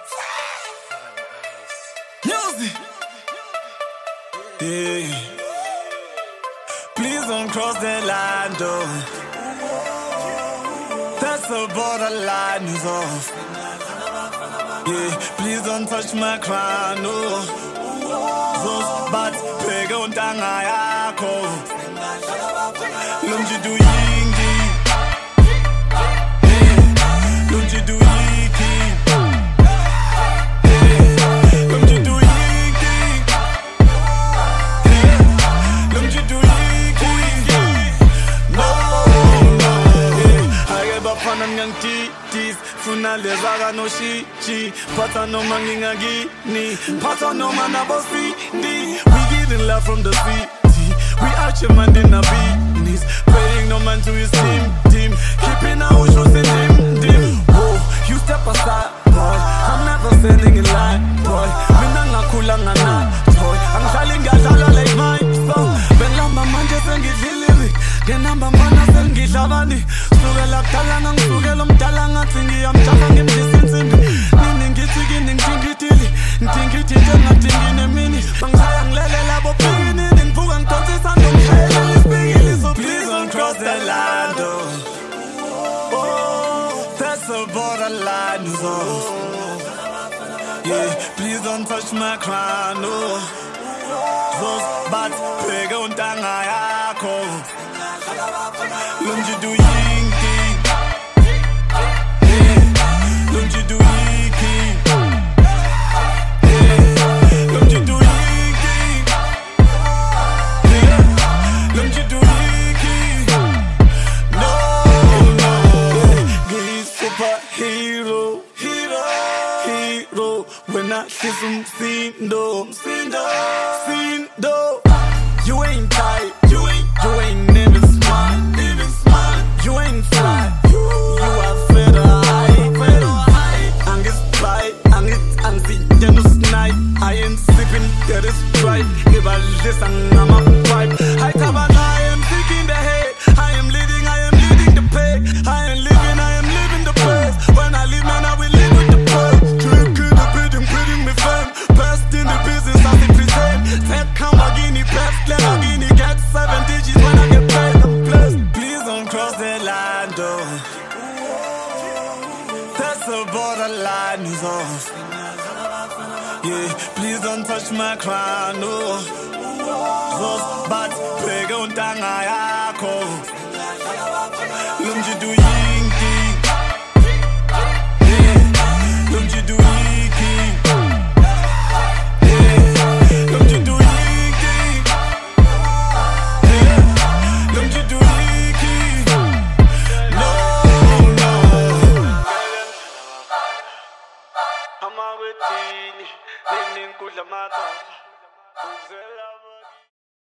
Music. Yeah. Please don't cross that line, though. That's the borderline is off. Yeah, please don't touch my crown, no. Those bad pega untanga yakho. Don't you do yingi? Don't you do yiki? Don't you do yiki? Don't you do yiki? No. I get up on them young titties. Funa lezaga no shichi. Pata no manginga gini. Pata no manabosi di. We getting love from the city. We actually man in a business. Paying no man to his team. Keeping our shows in dim. Whoa, you step aside, boy. I'm never standing in line, boy. Minanga kulanga na, boy. I'm calling gajala like my song. Ben lamba manje sengi lyric. Genamba mana sengi shavani. Sugela talanga, sugela mtalanga tingi. I'm chafang mdisinsimbi. Ningitigi ningtingitili. Ntingitili ngatingi nemini. Bangayang lele labo pini. Ningpugang tonsi sandong shele. So please don't cross that line, though. Oh, that's the borderline, oh. Yeah, please don't touch my crown, no. Those bad pega untanga yakho. Don't you do yinki? Don't you do yiki? Don't you do yiki? Don't you do yiki? No. He's superhero. Hero. When I see some sindo. You ain't tight. You ain't even smart. You ain't fly. You are feather high. Angst pride. Angst genus night. I ain't sipping, that is right. If I listen, I'm a vibe. I am thinking the head. I am leading the peg. I am living the past. When I leave, man, I will live with the past. Drinking the bidding me fam. Best in the business, I think present. Take Lamborghini, best Lamborghini. Get 7 digits when I get paid. I'm blessed. Please don't cross that line, though. That's the borderline is off. Yeah, please don't touch my crown, no. Those bad pega untanga yakho. Don't you do yinki? Don't you do yiki? Don't you do yiki? Don't you do yiki? No. I'm out with Tini. Kudla matata.